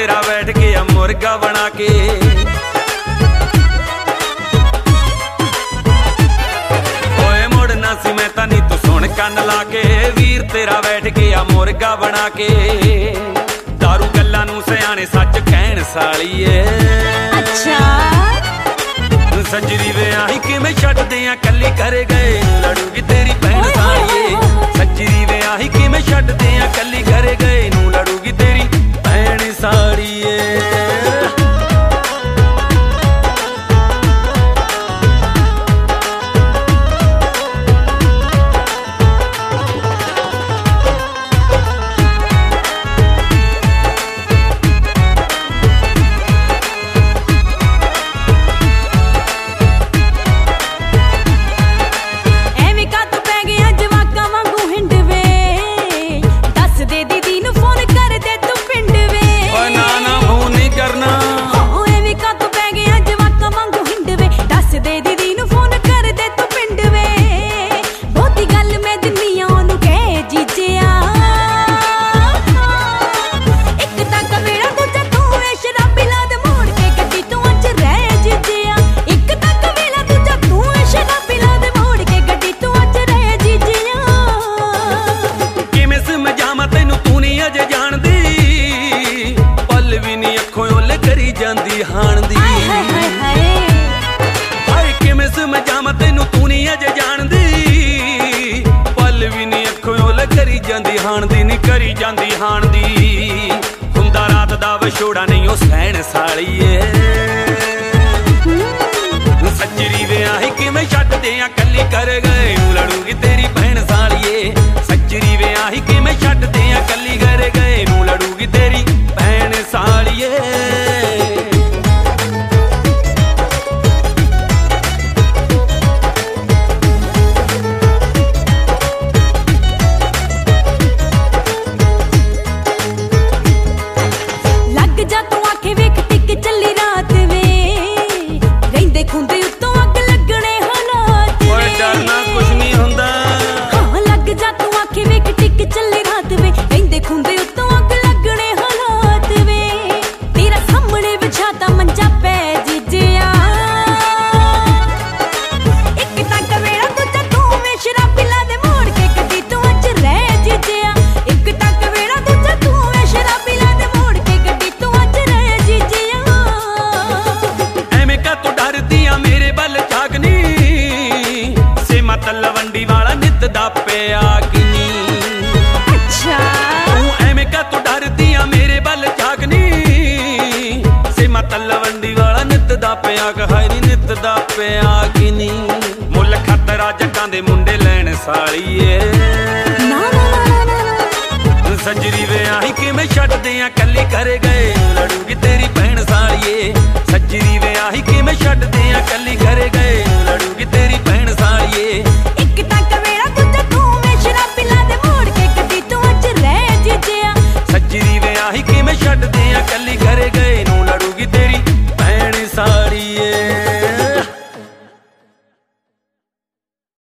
तेरा बैठ गया मुर्गा बना के। ओए मुड़ना सी मैं तानी तू सुन कन ला के, वीर तेरा बैठ गया मुर्गा बना के। दारू गल्लां नूं सियाणे सच कहण सालीए। अच्छा सजरी वे आही किवें छड्डदे आ कल्ली करे गए, लड़ूगी तेरी भैण सालीए। सजरी वे आही किवें छड्डदे आ कल्ली करे गए, नूं लड़ूगी तेरी भैण सालीए। ਜਾਂਦੀ ਹਾਣ ਦੀ ਹਾਏ ਕਿਵੇਂ ਸਮਝਾਵਾਂ ਤੈਨੂੰ ਤੂੰ ਨਹੀਂ ਅਜੇ ਜਾਣਦੀ, ਪਲ ਵੀ ਨਹੀਂ ਅੱਖੋਂ ਓਲੇ ਕਰੀ ਜਾਂਦੀ ਹਾਣ ਦੀ, ਨਹੀਂ ਕਰੀ ਜਾਂਦੀ ਹਾਣ ਦੀ। ਹੁੰਦਾ ਰਾਤ ਦਾ ਵਿਛੋੜਾ ਨਹੀਂ ਉਹ ਸਹਿਣ ਸਾਲੀਏ। ਸੱਜਰੀ ਵੇ ਆਹੀ ਕਿਵੇਂ ਛੱਡਦੇ ਆ ਕੱਲੀ ਕਰ ਗਏ, ਲੜੂਗੀ ਤੇਰੀ ਭੈਣ ਸਾਲੀਏ। ਸੱਜਰੀ ਵੇ ਆਹੀ ਕਿਵੇਂ ਛੱਡਦੇ ਆ ਕੱਲੀ ਕਰ ਗਏ, ਨੂੰ ਲੜੂਗੀ ਤੇਰੀ ਭੈਣ ਸਾਲੀਏ। ਤਲਵੰਡੀ ਵਾਲਾ ਨਿੱਤ ਦਾ ਪਿਆ ਕਿ ਨੀ। ਅੱਛਾ ਤੂੰ ਐਵੇਂ ਕਾ ਤੂੰ ਡਰਦੀ ਆ ਮੇਰੇ ਵੱਲ ਝਾਕਨੀ, ਸੀਮਾ ਤਲਵੰਡੀ ਵਾਲਾ ਨਿੱਤ ਦਾ ਪਿਆ ਕਿ ਹਾਏ ਨੀ ਨਿੱਤ ਦਾ ਪਿਆ ਕਿ ਨੀ। ਮੁੱਲ ਖਤਰਾ ਜੱਟਾਂ ਦੇ ਮੁੰਡੇ ਲੈਣ ਸਾਲੀਏ। ਸੱਜਰੀ ਵੇ ਆਹੀ ਕਿਵੇਂ ਛੱਡਦੇ ਆ ਕੱਲੀ करे ਗਏ, ਲੜੂਗੀ ਤੇਰੀ ਭੈਣ ਸਾਲੀਏ। ਸੱਜਰੀ ਵੇ ਆਹੀ ਕਿਵੇਂ ਛੱਡਦੇ ਆ ਕੱਲੀ